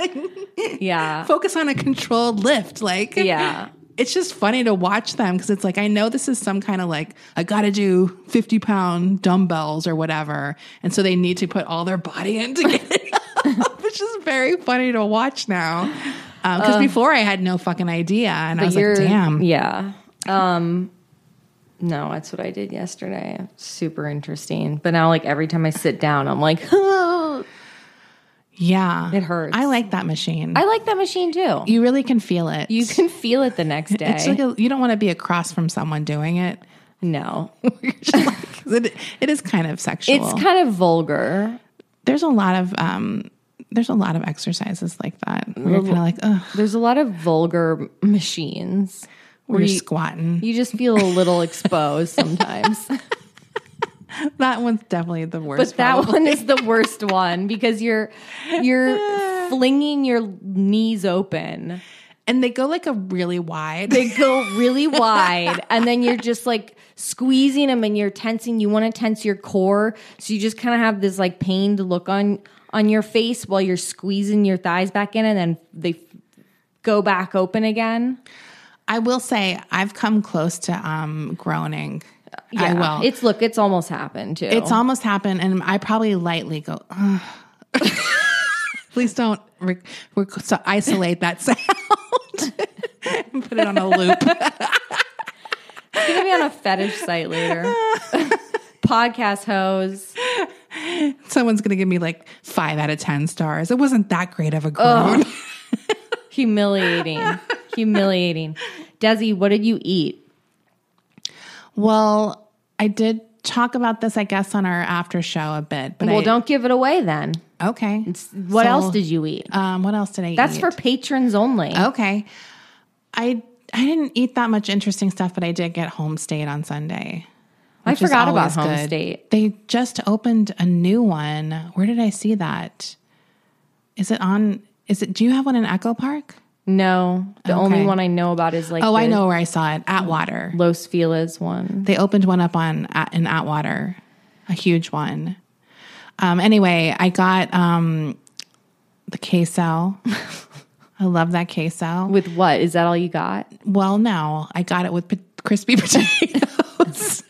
Yeah. Focus on a controlled lift. Like, Yeah. it's just funny to watch them because it's like, I know this is some kind of like, I got to do fifty pound dumbbells or whatever. And so they need to put all their body in to get it up, which is very funny to watch now. Because um, before I had no fucking idea. And I was like, You're- damn. Yeah. Um, no, that's what I did yesterday. Super interesting. But now, like, every time I sit down, I'm like, oh. Yeah. It hurts. I like that machine. I like that machine too. You really can feel it. You can feel it the next day. It's like a, you don't want to be across from someone doing it. No. it, it is kind of sexual. It's kind of vulgar. There's a lot of um, there's a lot of exercises like that where you're kind of like, ugh, There's a lot of vulgar machines where you're you, squatting. you just feel a little exposed sometimes. That one's definitely the worst. But that probably. one is the worst one because you're you're flinging your knees open. And they go like a really wide. They go really wide, and then you're just like squeezing them, and you're tensing. You want to tense your core, so you just kind of have this like pained look on on your face while you're squeezing your thighs back in, and then they f- go back open again. I will say I've come close to um, groaning. Yeah, I will. It's look, it's almost happened too. It's almost happened, and I probably lightly go. Ugh. Please don't rec- rec- so isolate that sound and put it on a loop. It's gonna be on a fetish site later. Podcast hose. Someone's gonna give me like five out of ten stars. It wasn't that great of a groan. Humiliating. Humiliating. Desi, what did you eat? Well, I did talk about this, I guess, on our after show a bit. But Well, I, don't give it away then. Okay. What So, else did you eat? Um, what else did I That's eat? for patrons only. Okay. I I didn't eat that much interesting stuff, but I did get Home State on Sunday. I which is forgot about always Home good. State. They just opened a new one. Where did I see that? Is it on? Is it? Do you have one in Echo Park? No, the Okay. only one I know about is like Oh, the I know where I saw it. Atwater. Los Feliz one. They opened one up on at, in Atwater, a huge one. Um, anyway, I got um, the queso. I love that queso. With what? Is that all you got? Well, no, I got it with p- crispy potatoes.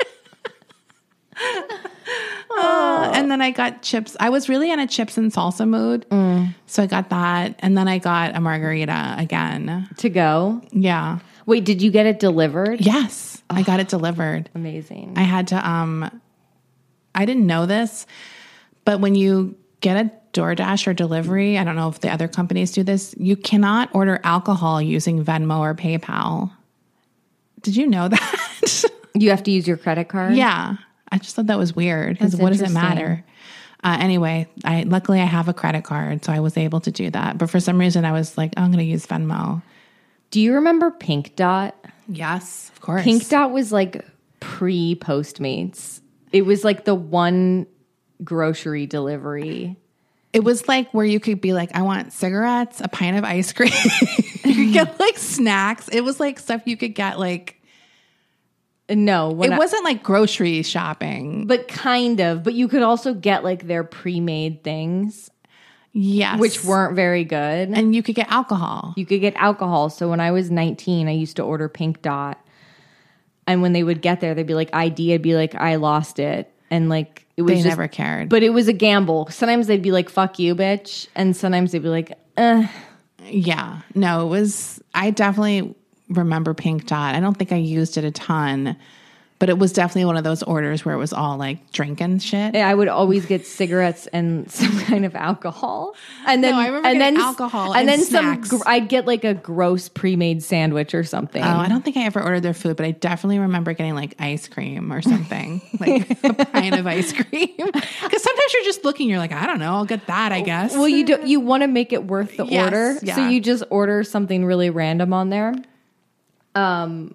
Uh, and then I got chips. I was really in a chips and salsa mood. Mm. So I got that. And then I got a margarita again. To go? Yeah. Wait, did you get it delivered? Yes. I got it delivered. Amazing. I had to, um, I didn't know this, but when you get a DoorDash or delivery, I don't know if the other companies do this, you cannot order alcohol using Venmo or PayPal. Did you know that? You have to use your credit card? Yeah. I just thought that was weird because That's what does it interesting. matter? Uh, anyway, I luckily I have a credit card, so I was able to do that. But for some reason, I was like, oh, I'm going to use Venmo. Do you remember Pink Dot? Yes, of course. Pink Dot was like pre Postmates. It was like the one grocery delivery. It was like where you could be like, I want cigarettes, a pint of ice cream. You could get like snacks. It was like stuff you could get like. No, when It I- wasn't like grocery shopping. but kind of. But you could also get like their pre-made things, Yes. which weren't very good. And you could get alcohol. You could get alcohol. So when I was nineteen, I used to order Pink Dot. And when they would get there, they'd be like, I D. I'd be like, I lost it. And like, it was They just, never cared. But it was a gamble. Sometimes they'd be like, fuck you, bitch. And sometimes they'd be like, eh. Yeah. No, it was, I definitely remember Pink Dot. I don't think I used it a ton, but it was definitely one of those orders where it was all like drinking shit. I would always get cigarettes and some kind of alcohol, and then No, I remember and getting then alcohol and, and then snacks. some. Gr- I'd get like a gross pre-made sandwich or something. Oh, I don't think I ever ordered their food, but I definitely remember getting like ice cream or something, like a pint of ice cream. Because sometimes you're just looking, you're like, I don't know, I'll get that, I guess. Well, you do. You want to make it worth the Yes, order, yeah. so you just order something really random on there. Um.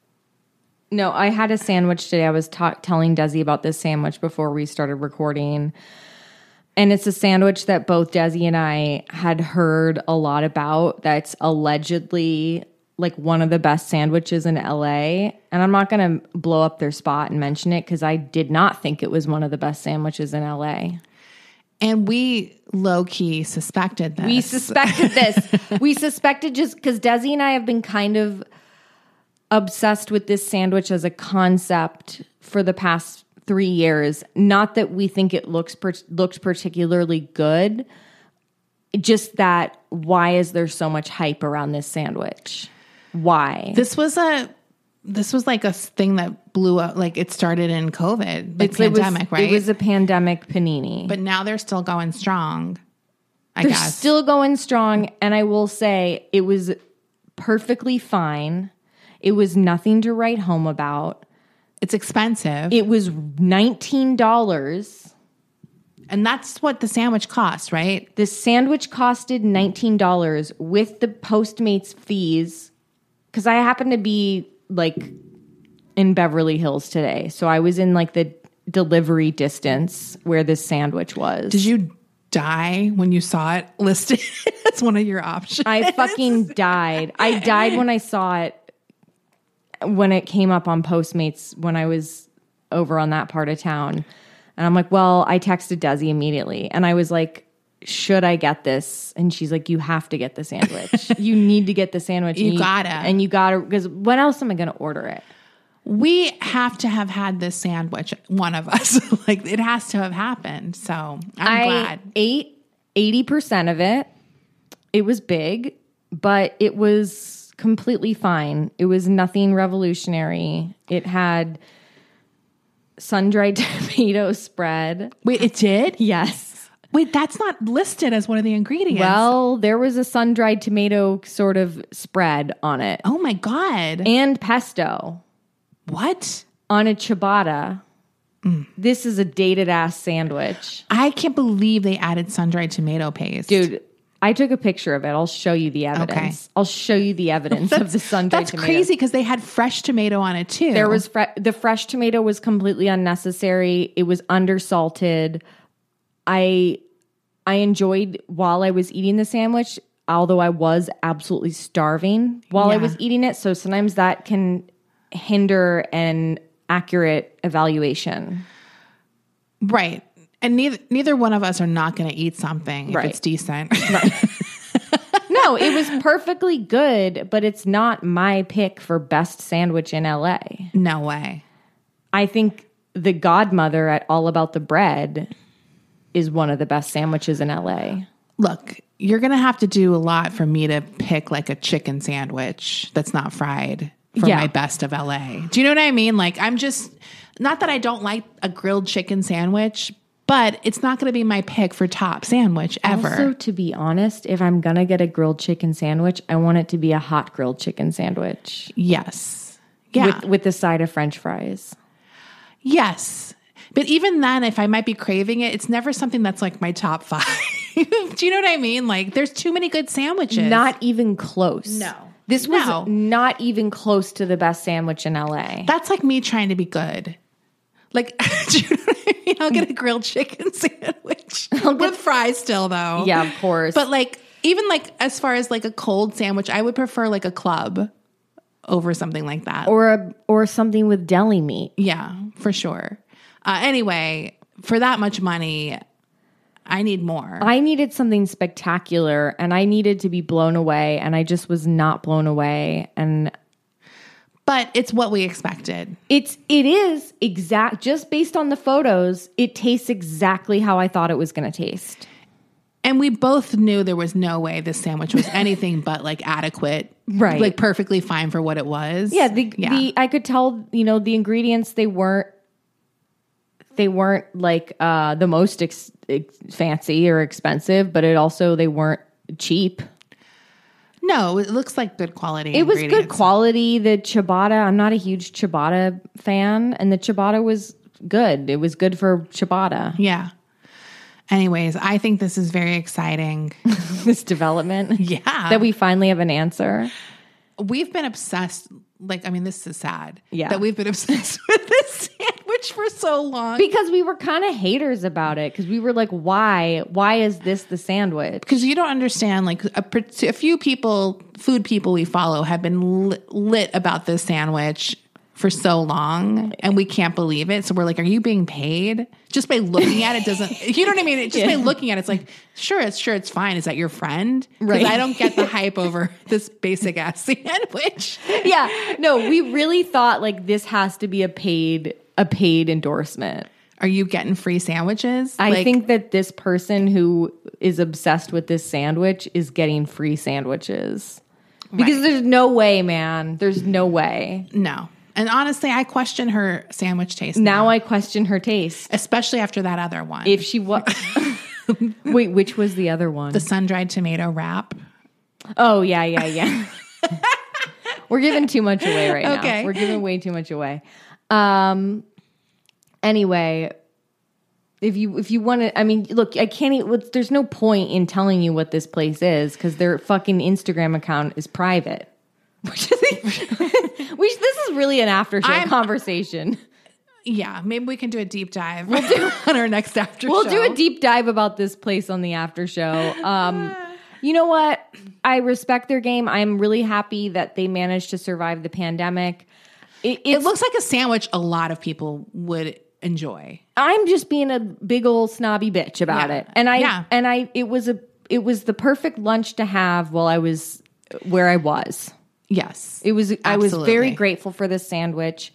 No, I had a sandwich today. I was ta- telling Desi about this sandwich before we started recording. And it's a sandwich that both Desi and I had heard a lot about that's allegedly like one of the best sandwiches in L A. And I'm not going to blow up their spot and mention it because I did not think it was one of the best sandwiches in L A. And we low key suspected this. We suspected this. We suspected just because Desi and I have been kind of obsessed with this sandwich as a concept for the past three years. Not that we think it looks per- looked particularly good, just that why is there so much hype around this sandwich? Why? This was a this was like a thing that blew up. Like it started in COVID, the It's- it was- pandemic, right? It was a pandemic panini. but now they're still going strong. I They're guess still going strong, and I will say it was perfectly fine. It was nothing to write home about. it's expensive, It was nineteen dollars. and that's what the sandwich costs, right? The sandwich costed nineteen dollars with the Postmates fees. Because I happened to be like in Beverly Hills today. So I was in like the delivery distance where this sandwich was. Did you die when you saw it listed as one of your options? I fucking died. I died when I saw it when it came up on Postmates when I was over on that part of town. And I'm like, well, I texted Desi immediately. And I was like, should I get this? And she's like, you have to get the sandwich. You need to get the sandwich. You and gotta. And you gotta, because when else am I going to order it? We have to have had this sandwich, one of us. Like it has to have happened. So I'm I glad. ate eighty percent of it. It was big, but it was completely fine. It was nothing revolutionary. It had sun-dried tomato spread. Wait, it did? Yes. Wait, that's not listed as one of the ingredients. Well, there was a sun-dried tomato sort of spread on it. Oh my God. And pesto What? on a ciabatta. Mm. This is a dated-ass sandwich. I can't believe they added sun-dried tomato paste. Dude, I took a picture of it. I'll show you the evidence. Okay. I'll show you the evidence of the sun-dried That's tomato. crazy because they had fresh tomato on it too. There was fre- the fresh tomato was completely unnecessary. It was undersalted. I I enjoyed while I was eating the sandwich, although I was absolutely starving while I Yeah. was eating it. So sometimes that can hinder an accurate evaluation. Right. And neither neither one of us are not going to eat something Right. if it's decent. No, it was perfectly good, but it's not my pick for best sandwich in L A. No way. I think the Godmother at All About the Bread is one of the best sandwiches in L A. Look, you're going to have to do a lot for me to pick like a chicken sandwich that's not fried for Yeah. my best of L A. Do you know what I mean? Like, I'm just, not that I don't like a grilled chicken sandwich, but it's not going to be my pick for top sandwich ever. Also, to be honest, if I'm going to get a grilled chicken sandwich, I want it to be a hot grilled chicken sandwich. Yes. Yeah. With, with the side of French fries. Yes. But even then, if I might be craving it, it's never something that's like my top five. Do you know what I mean? Like, there's too many good sandwiches. Not even close. No. This was No. not even close to the best sandwich in L A. That's like me trying to be good. Like, do you know what I mean? I'll get a grilled chicken sandwich with fries still, though. Yeah, of course. But like, even like as far as like a cold sandwich, I would prefer like a club over something like that. or a or something with deli meat. Yeah, for sure. Uh, anyway, for that much money, I need more. I needed something spectacular and I needed to be blown away, and I just was not blown away. And but it's what we expected. it's it is exact just based on the photos, it tastes exactly how I thought it was going to taste. And we both knew there was no way this sandwich was anything but like adequate. Right. Like perfectly fine for what it was. Yeah, the, yeah. the I could tell, you know, the ingredients, they weren't they weren't like uh, the most ex- ex- fancy or expensive, but it also they weren't cheap. No, it looks like good quality. It was good ingredients. quality. The ciabatta, I'm not a huge ciabatta fan, and the ciabatta was good. It was good for ciabatta. Yeah. Anyways, I think this is very exciting. This development, Yeah. that we finally have an answer. We've been obsessed. Like, I mean, this is sad. Yeah. That we've been obsessed with this sandwich for so long. Because we were kind of haters about it. Because we were like, why? Why is this the sandwich? Because you don't understand, like a, a few people, food people we follow have been lit, lit about this sandwich for so long, and we can't believe it. So we're like, are you being paid? Just by looking at it doesn't, you know what I mean? Just by looking at it, it's like, sure, it's sure, it's fine. Is that your friend? Because Right. I don't get the hype over this basic ass sandwich. Yeah. No, we really thought like this has to be a paid a paid endorsement. Are you getting free sandwiches? I Like, think that this person who is obsessed with this sandwich is getting free sandwiches. Because Right. there's no way, man. There's no way. no. And honestly, I question her sandwich taste Now now, I question her taste. especially after that other one. If she was Wait, which was the other one? the sun-dried tomato wrap. Oh, yeah, yeah, yeah. We're giving too much away right now. Okay. We're giving way too much away. Um anyway, if you if you want to, I mean, look, I can't eat, there's no point in telling you what this place is because their fucking Instagram account is private. Which is, which this is really an after show I'm- conversation. Yeah, maybe we can do a deep dive we'll do, on our next after We'll show. do a deep dive about this place on the after show. Um, you know what? I respect their game. I'm really happy that they managed to survive the pandemic. It, It it's, looks like a sandwich a lot of people would enjoy. I'm just being a big old snobby bitch about Yeah. it, and I Yeah. and I. It was a it was the perfect lunch to have while I was where I was. Yes. It was. I was Absolutely. very grateful for this sandwich.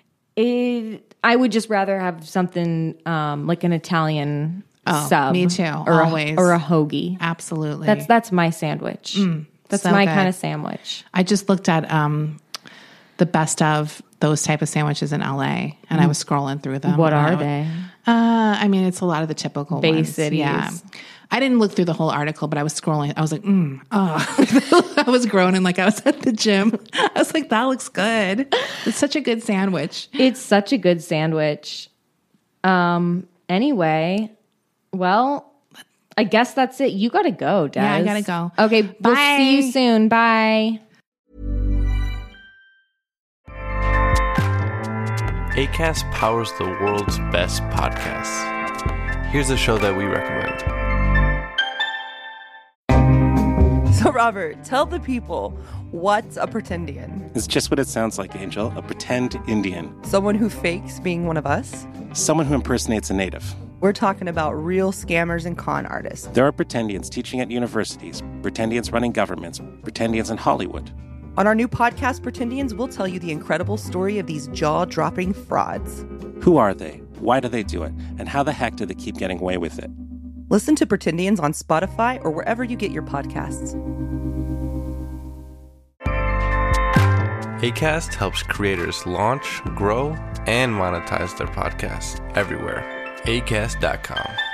It. I would just rather have something um, like an Italian Oh, sub. me too, Or always. a, or a hoagie. Absolutely. That's that's my sandwich. That's so my good. kind of sandwich. I just looked at um the best of those type of sandwiches in L A, and I was scrolling through them. What and are I, they? Uh, I mean, it's a lot of the typical Bay ones. cities. Yeah. I didn't look through the whole article, but I was scrolling. I was like, mm, oh. I was groaning like I was at the gym. I was like, that looks good. It's such a good sandwich. It's such a good sandwich. Um. Anyway, well, I guess that's it. You got to go, Des. Yeah, I gotta go. Okay, Bye. we'll see you soon. Bye. Acast powers the world's best podcasts. Here's a show that we recommend. So, Robert, tell the people, what's a pretendian? It's just what it sounds like, Angel. A pretend Indian. Someone who fakes being one of us? Someone who impersonates a native. We're talking about real scammers and con artists. There are pretendians teaching at universities, pretendians running governments, pretendians in Hollywood. On our new podcast, Pretendians, we'll tell you the incredible story of these jaw-dropping frauds. Who are they? Why do they do it? And how the heck do they keep getting away with it? Listen to Pretendians on Spotify or wherever you get your podcasts. Acast helps creators launch, grow, and monetize their podcasts everywhere. Acast dot com.